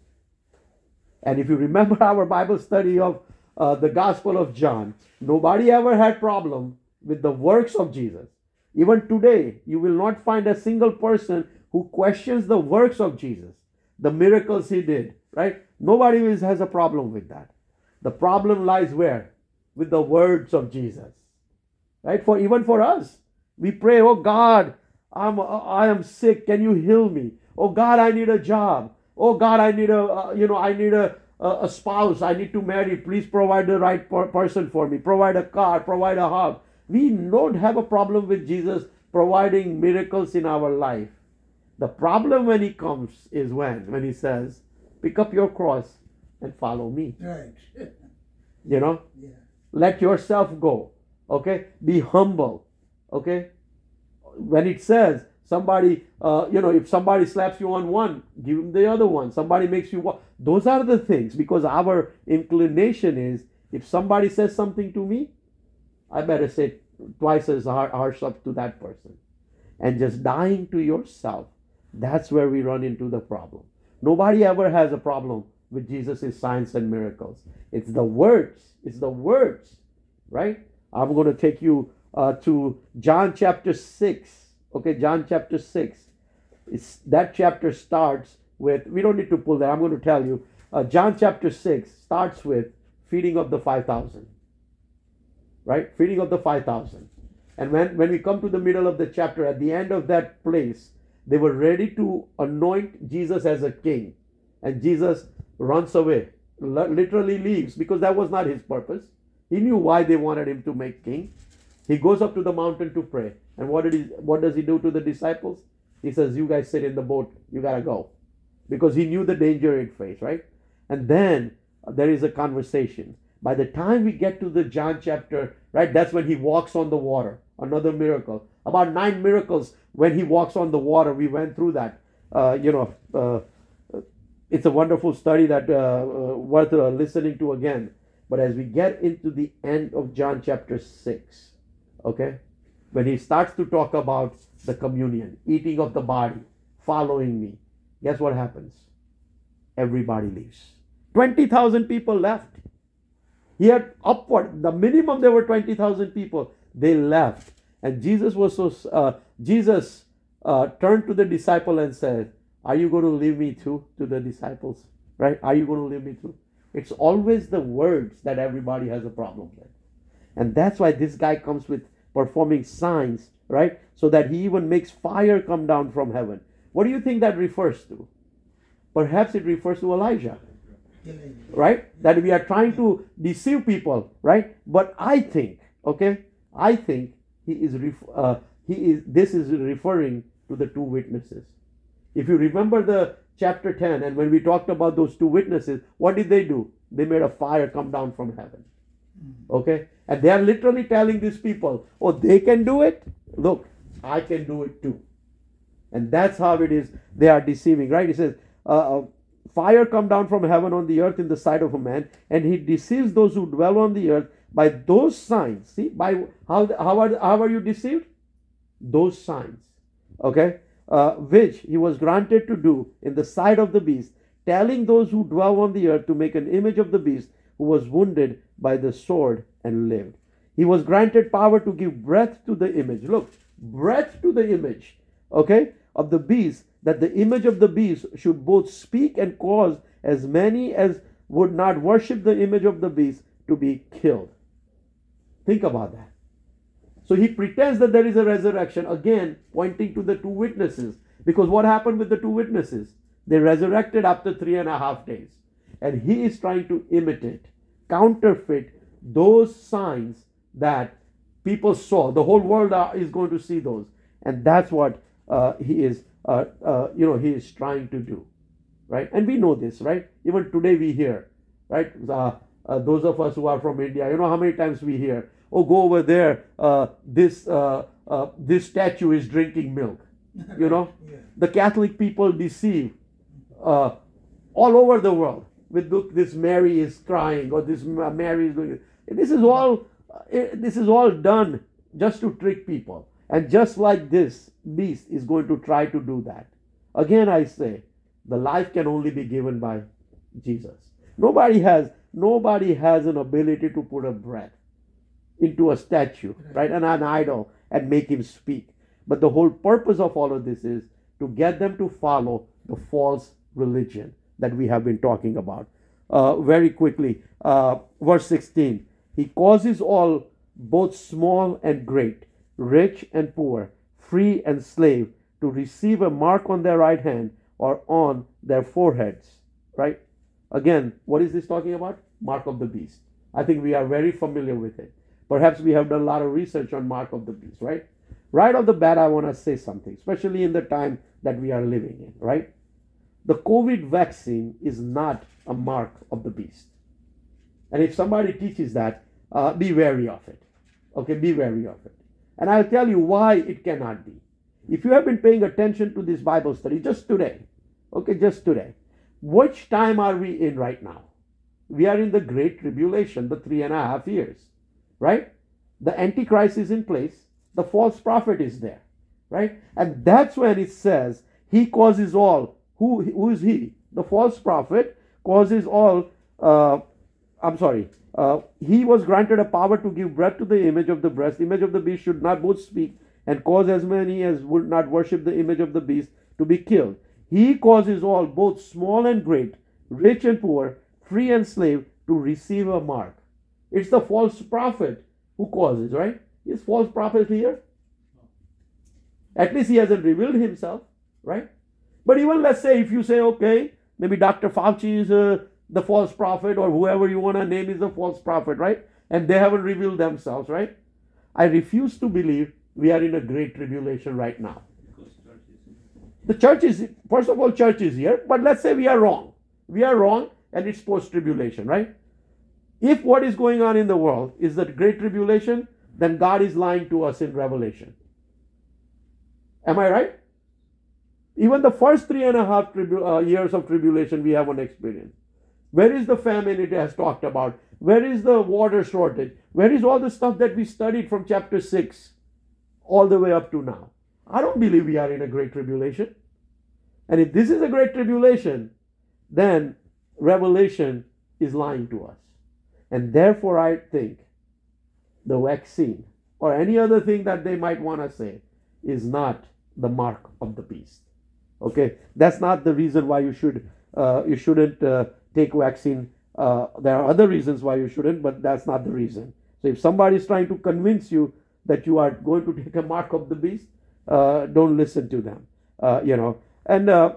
And if you remember our Bible study of uh, the Gospel of John, nobody ever had problem with the works of Jesus. Even today, you will not find a single person who questions the works of Jesus, the miracles he did, right? Nobody is, has a problem with that. The problem lies where? With the words of Jesus, right? For even for us, we pray, oh God, I'm, I am sick. Can you heal me? Oh God, I need a job. Oh God, I need a, uh, you know, I need a, a, a spouse. I need to marry. Please provide the right per- person for me. Provide a car, provide a house. We don't have a problem with Jesus providing miracles in our life. The problem when he comes is when, when he says, pick up your cross and follow me. Right. You know, Yeah. let yourself go. Okay, be humble. Okay, when it says somebody, uh, you know, if somebody slaps you on one, give him the other one. Somebody makes you walk. Those are the things, because our inclination is, if somebody says something to me, I better say twice as har- harsh up to that person. And just dying to yourself, that's where we run into the problem. Nobody ever has a problem with Jesus' signs and miracles. It's the words. It's the words, right? I'm going to take you uh, to John chapter six. Okay, John chapter six. It's, that chapter starts with, we don't need to pull that. I'm going to tell you. Uh, John chapter six starts with feeding of the five thousand. Right? Feeding of the five thousand. And when, when we come to the middle of the chapter, at the end of that place, they were ready to anoint Jesus as a king. And Jesus runs away, literally leaves, because that was not his purpose. He knew why they wanted him to make king. He goes up to the mountain to pray. And what did he, what does he do to the disciples? He says, you guys sit in the boat. You got to go. Because he knew the danger it faced, right? And then uh, there is a conversation. By the time we get to the John chapter, right, that's when he walks on the water. Another miracle. About nine miracles when he walks on the water. We went through that. Uh, you know, uh, it's a wonderful study that uh, uh, worth uh, listening to again. But as we get into the end of John chapter six, okay, when he starts to talk about the communion, eating of the body, following me, guess what happens? Everybody leaves. twenty thousand people left. He had upward, the minimum there were twenty thousand people. They left. And Jesus was so, uh, Jesus uh, turned to the disciple and said, are you going to leave me too? To the disciples, right? Are you going to leave me too? It's always the words that everybody has a problem with. And that's why this guy comes with performing signs, right? So that he even makes fire come down from heaven. What do you think that refers to? Perhaps it refers to Elijah. Right? That we are trying to deceive people, right? But I think, okay, I think he is, ref- uh, he is. This is referring to the two witnesses. If you remember the chapter ten, and when we talked about those two witnesses, what did they do? They made a fire come down from heaven. Okay, and they are literally telling these people, oh, they can do it. Look, I can do it too. And that's how it is. They are deceiving, right? It says, uh, fire come down from heaven on the earth in the sight of a man, and he deceives those who dwell on the earth by those signs. See, by how how are how are you deceived? Those signs, okay, uh, which he was granted to do in the sight of the beast, telling those who dwell on the earth to make an image of the beast who was wounded by the sword and lived. He was granted power to give breath to the image. Look, breath to the image, okay, of the beast, that the image of the beast should both speak and cause as many as would not worship the image of the beast to be killed. Think about that. So he pretends that there is a resurrection, again pointing to the two witnesses. Because what happened with the two witnesses? They resurrected after three and a half days. And he is trying to imitate, counterfeit those signs that people saw. The whole world are, is going to see those, and that's what uh, he is. Uh, uh, you know, he is trying to do, right? And we know this, right? Even today we hear, right? Uh, uh, those of us who are from India, you know how many times we hear, "Oh, go over there. Uh, this uh, uh, this statue is drinking milk." You know, yeah. The Catholic people deceive uh, all over the world with, "Look, this Mary is crying," or "This Mary is doing it." This is all. This is all done just to trick people, and just like this beast is going to try to do that. Again, I say, the life can only be given by Jesus. Nobody has. Nobody has an ability to put a breath into a statue, right, and an idol, and make him speak. But the whole purpose of all of this is to get them to follow the false religion that we have been talking about. Uh, very quickly, uh, verse sixteen. He causes all, both small and great, rich and poor, free and slave, to receive a mark on their right hand or on their foreheads. Right? Again, what is this talking about? Mark of the beast. I think we are very familiar with it. Perhaps we have done a lot of research on mark of the beast, right? Right off the bat, I want to say something, especially in the time that we are living in, right? The COVID vaccine is not a mark of the beast. And if somebody teaches that, uh, be wary of it. Okay, be wary of it. And I'll tell you why it cannot be. If you have been paying attention to this Bible study just today, okay, just today, which time are we in right now? We are in the Great Tribulation, the three and a half years, right? The Antichrist is in place. The false prophet is there, right? And that's when it says, he causes all. Who, who is he? The false prophet causes all. Uh, I'm sorry. Uh, he was granted a power to give breath to the image of the breast. Image of the beast should not both speak, and cause as many as would not worship the image of the beast to be killed. He causes all, both small and great, rich and poor, free and slave, to receive a mark. It's the false prophet who causes, right? Is false prophet here? At least he hasn't revealed himself, right? But even let's say, if you say, okay, maybe Doctor Fauci is uh, the false prophet, or whoever you want to name is the false prophet, right? And they haven't revealed themselves, right? I refuse to believe we are in a great tribulation right now. The church is, first of all, church is here, but let's say we are wrong. We are wrong, and it's post-tribulation, right? If what is going on in the world is the great tribulation, then God is lying to us in Revelation. Am I right? Even the first three and a half tribu- uh, years of tribulation we haven't experienced. Where is the famine it has talked about? Where is the water shortage? Where is all the stuff that we studied from chapter six all the way up to now? I don't believe we are in a great tribulation. And if this is a great tribulation, then Revelation is lying to us. And therefore I think the vaccine or any other thing that they might want to say is not the mark of the beast. Okay, that's not the reason why you should uh, you shouldn't uh, take vaccine. Uh, there are other reasons why you shouldn't, but that's not the reason. So if somebody is trying to convince you that you are going to take a mark of the beast, uh, don't listen to them. Uh, you know, and uh,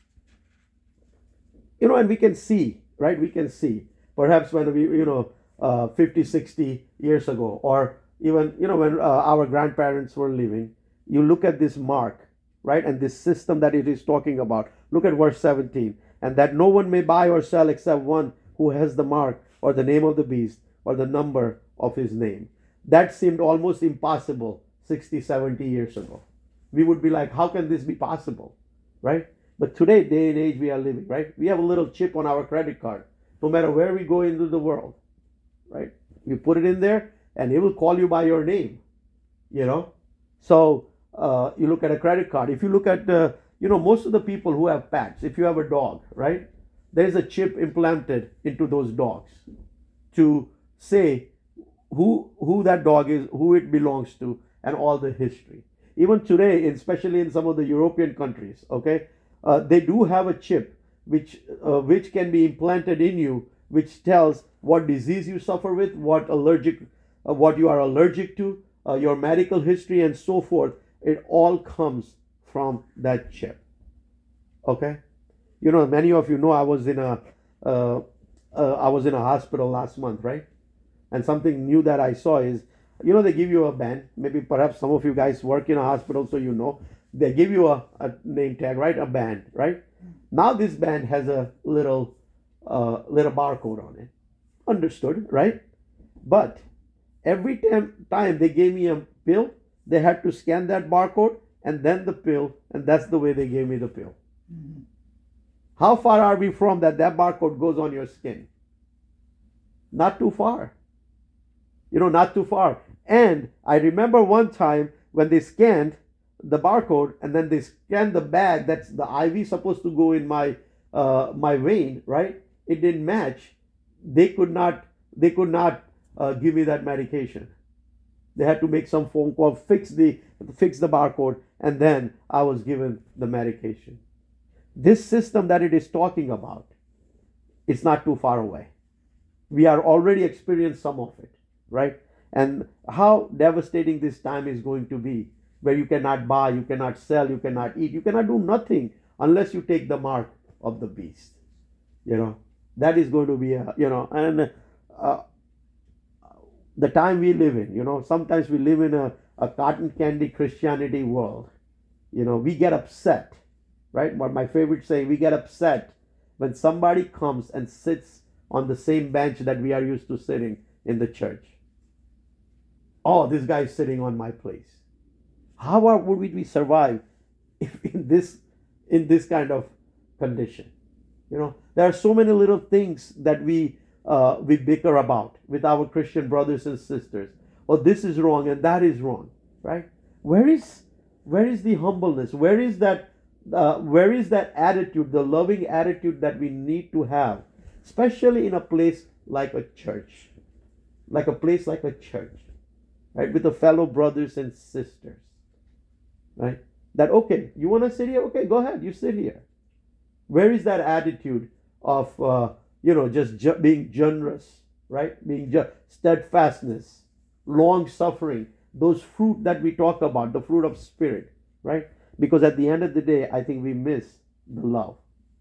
you know, and we can see, right? We can see perhaps when we, you know, uh, fifty, sixty years ago, or even, you know, when uh, our grandparents were living, you look at this mark, right? And this system that it is talking about. Look at verse seventeen. And that no one may buy or sell except one who has the mark or the name of the beast or the number of his name. That seemed almost impossible sixty, seventy years ago. We would be like, how can this be possible, right? But today, day and age we are living, right? We have a little chip on our credit card. No matter where we go into the world, right? You put it in there and it will call you by your name, you know? So uh, you look at a credit card. If you look at, uh, you know, most of the people who have pets, if you have a dog, right? There's a chip implanted into those dogs to say who who that dog is, who it belongs to, and all the history. Even today, especially in some of the European countries, okay, uh, they do have a chip which uh, which can be implanted in you, which tells what disease you suffer with, what allergic, uh, what you are allergic to, uh, your medical history, and so forth. It all comes from that chip. Okay, you know, many of you know I was in a uh, uh, I was in a hospital last month, right? And something new that I saw is you know, they give you a band. Maybe perhaps some of you guys work in a hospital, so you know. They give you a, a name tag, right? A band, right? Now this band has a little uh, little barcode on it. Understood, right? But every time, time they gave me a pill, they had to scan that barcode and then the pill, and that's the way they gave me the pill. Mm-hmm. How far are we from that? That barcode goes on your skin. Not too far. You know, not too far. And I remember one time when they scanned the barcode and then they scanned the bag that's the I V supposed to go in my uh, my vein, right? It didn't match. They could not. They could not uh, give me that medication. They had to make some phone call, fix the fix the barcode, and then I was given the medication. This system that it is talking about, it's not too far away. We are already experienced some of it, right? And how devastating this time is going to be, where you cannot buy, you cannot sell, you cannot eat, you cannot do nothing unless you take the mark of the beast. You know, that is going to be a, you know, and uh, the time we live in, you know, sometimes we live in a, a cotton candy Christianity world. You know, we get upset, right? What my favorite saying, we get upset when somebody comes and sits on the same bench that we are used to sitting in the church. Oh, this guy is sitting on my place. How are, would we survive if in this in this kind of condition? You know, there are so many little things that we uh, we bicker about with our Christian brothers and sisters. Oh, this is wrong and that is wrong, right? Where is where is the humbleness? Where is that? Uh, where is that attitude, the loving attitude that we need to have, especially in a place like a church, like a place like a church, right, with the fellow brothers and sisters, right? That, okay, you want to sit here? Okay, go ahead, you sit here. Where is that attitude of, uh, you know, just ju- being generous, right? Being ju- steadfastness, long suffering, those fruit that we talk about, the fruit of spirit, right? Because at the end of the day, I think we miss the love.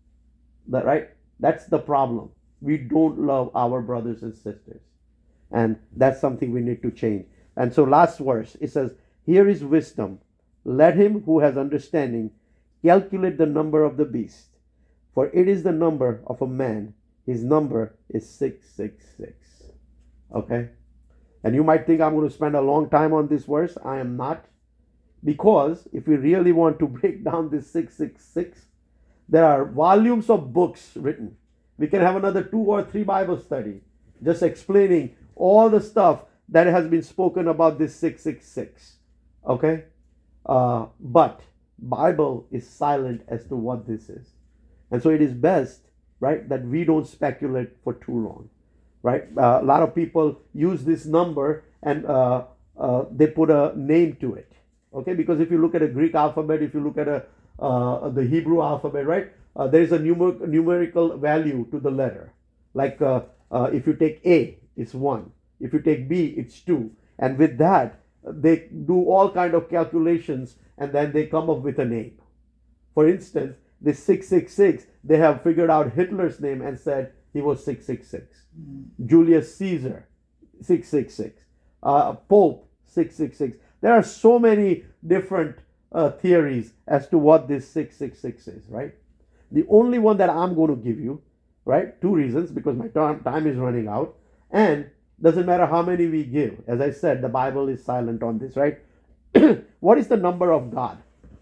That, right? That's the problem. We don't love our brothers and sisters. And that's something we need to change. And so last verse, it says, here is wisdom. Let him who has understanding calculate the number of the beast. For it is the number of a man. His number is six six six. Okay? And you might think I'm going to spend a long time on this verse. I am not. Because if we really want to break down this six six six, there are volumes of books written. We can have another two or three Bible study just explaining all the stuff that has been spoken about this six six six. Okay? Uh, but Bible is silent as to what this is. And so it is best, right, that we don't speculate for too long. Right? Uh, a lot of people use this number and uh, uh, they put a name to it. Okay, because if you look at a Greek alphabet, if you look at a uh, the Hebrew alphabet, right, uh, there is a numer- numerical value to the letter. Like uh, uh, if you take A, it's one. If you take B, it's two. And with that, they do all kind of calculations, and then they come up with a name. For instance, this six six six, they have figured out Hitler's name and said he was six six six. Mm-hmm. Julius Caesar, six six six. Uh, Pope, six six six. There are so many different uh, theories as to what this six six six is, right? The only one that I'm going to give you, right? Two reasons, because my time, time is running out. And doesn't matter how many we give. As I said, the Bible is silent on this, right? What is the number of God?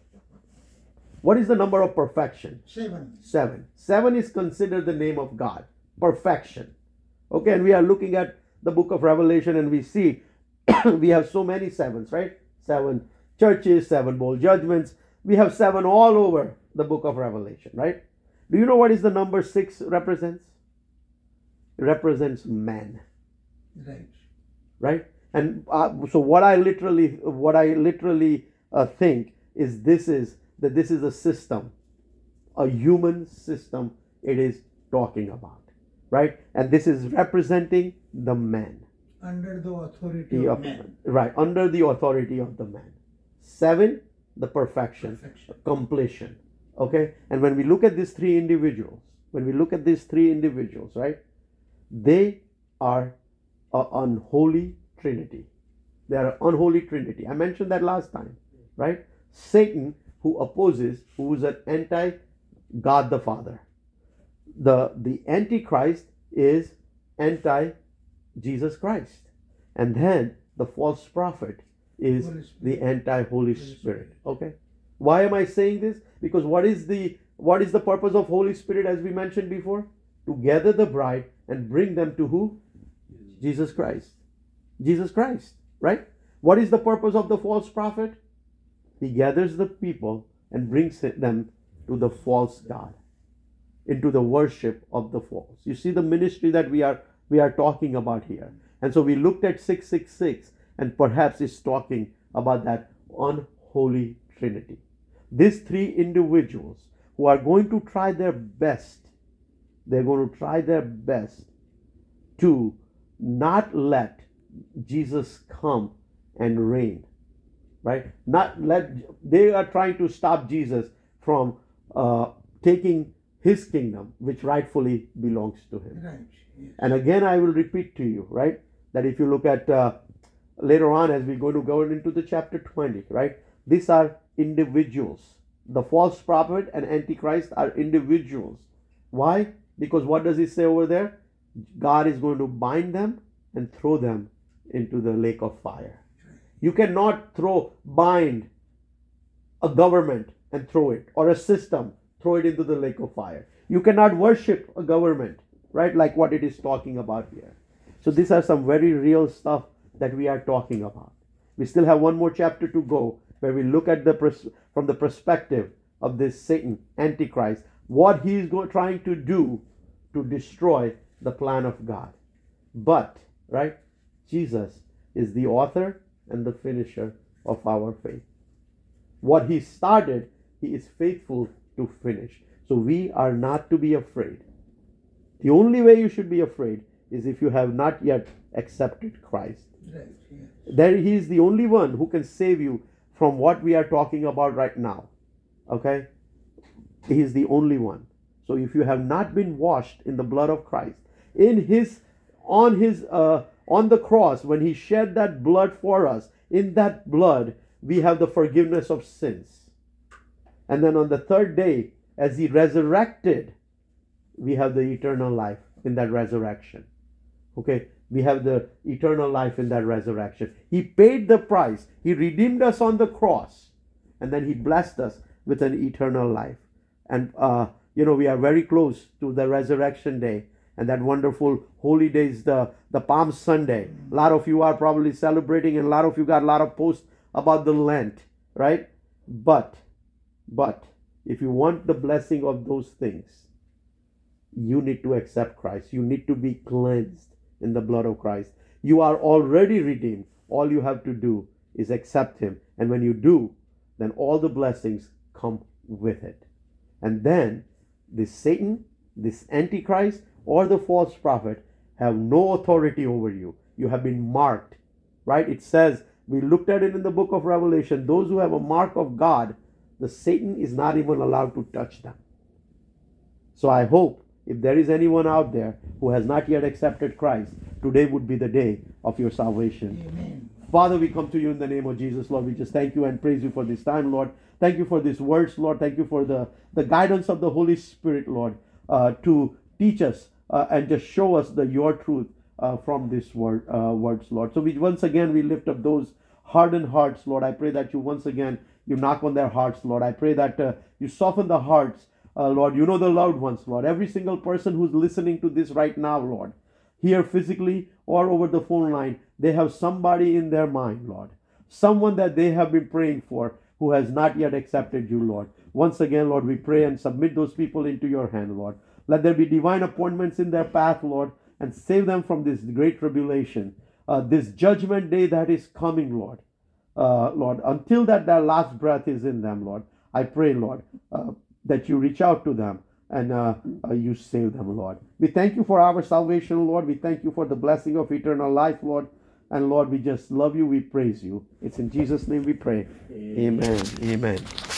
What is the number of perfection? Seven. Seven. Seven is considered the name of God. Perfection. Okay, and we are looking at the book of Revelation and we see we have so many sevens, right? Seven churches, seven bowl judgments. We have seven all over the book of Revelation, right? Do you know what is the number six represents? It represents man. Right. Right? And uh, so what I literally, what I literally uh, think is this is that this is a system, a human system. It is talking about, right? And this is representing the man. Under the authority of, of man. Right, under the authority of the man. Seven, the perfection, perfection, completion. Okay? And when we look at these three individuals, when we look at these three individuals, right? They are an unholy trinity. They are unholy trinity. I mentioned that last time, right? Satan, who opposes, who is an anti-God the Father. The, the Antichrist is anti-Jesus Christ. And then the false prophet is the anti-Holy Spirit. Okay? Why am I saying this? Because what is the what is the purpose of Holy Spirit, as we mentioned before? To gather the bride and bring them to who? Jesus Christ. Jesus Christ, right? What is the purpose of the false prophet? He gathers the people and brings them to the false God, into the worship of the false. You see the ministry that we are we are talking about here. And so we looked at six six six, and perhaps it's talking about that unholy trinity. These three individuals who are going to try their best, they're going to try their best to not let Jesus come and reign, right? Not let, they are trying to stop Jesus from uh, taking his kingdom, which rightfully belongs to him. Right. Yes. And again, I will repeat to you, right, that if you look at uh, later on, as we're going to go into the chapter twenty, right, these are individuals. The false prophet and Antichrist are individuals. Why? Because what does he say over there? God is going to bind them and throw them into the lake of fire. You cannot throw, bind a government and throw it, or a system, throw it into the lake of fire. You cannot worship a government, right, like what it is talking about here. So these are some very real stuff that we are talking about. We still have one more chapter to go, where we look at the pers- from the perspective of this Satan, Antichrist, what he is go- trying to do to destroy the plan of God. But, right, Jesus is the author and the finisher of our faith. What he started, he is faithful to finish. So we are not to be afraid. The only way you should be afraid is if you have not yet accepted Christ. Right. Yes. There he is the only one who can save you from what we are talking about right now. Okay? He is the only one. So if you have not been washed in the blood of Christ, in his on his uh, on the cross, when he shed that blood for us, in that blood we have the forgiveness of sins. And then on the third day, as he resurrected, we have the eternal life in that resurrection. Okay? We have the eternal life in that resurrection. He paid the price. He redeemed us on the cross. And then he blessed us with an eternal life. And, uh, you know, we are very close to the resurrection day. And that wonderful holy days, the, the Palm Sunday. A lot of you are probably celebrating, and a lot of you got a lot of posts about the Lent, right? But, but, if you want the blessing of those things, you need to accept Christ. You need to be cleansed in the blood of Christ. You are already redeemed. All you have to do is accept him. And when you do, then all the blessings come with it. And then this Satan, this Antichrist, or the false prophet have no authority over you. You have been marked, right? It says, we looked at it in the book of Revelation, those who have a mark of God, the Satan is not even allowed to touch them. So I hope if there is anyone out there who has not yet accepted Christ, today would be the day of your salvation. Amen. Father, we come to you in the name of Jesus, Lord. We just thank you and praise you for this time, Lord. Thank you for these words, Lord. Thank you for the, the guidance of the Holy Spirit, Lord, uh, to teach us uh, and just show us the your truth uh, from this word, uh, words, Lord. So we once again, we lift up those hardened hearts, Lord. I pray that you once again, you knock on their hearts, Lord. I pray that uh, you soften the hearts, uh, Lord. You know the loved ones, Lord. Every single person who's listening to this right now, Lord, here physically or over the phone line, they have somebody in their mind, Lord. Someone that they have been praying for who has not yet accepted you, Lord. Once again, Lord, we pray and submit those people into your hand, Lord. Let there be divine appointments in their path, Lord, and save them from this great tribulation, uh, this judgment day that is coming, Lord. Uh, Lord, until that their last breath is in them, Lord, I pray, Lord, uh, that you reach out to them and uh, uh, you save them, Lord. We thank you for our salvation, Lord. We thank you for the blessing of eternal life, Lord. And Lord, we just love you. We praise you. It's in Jesus' name we pray. Amen. Amen. Amen.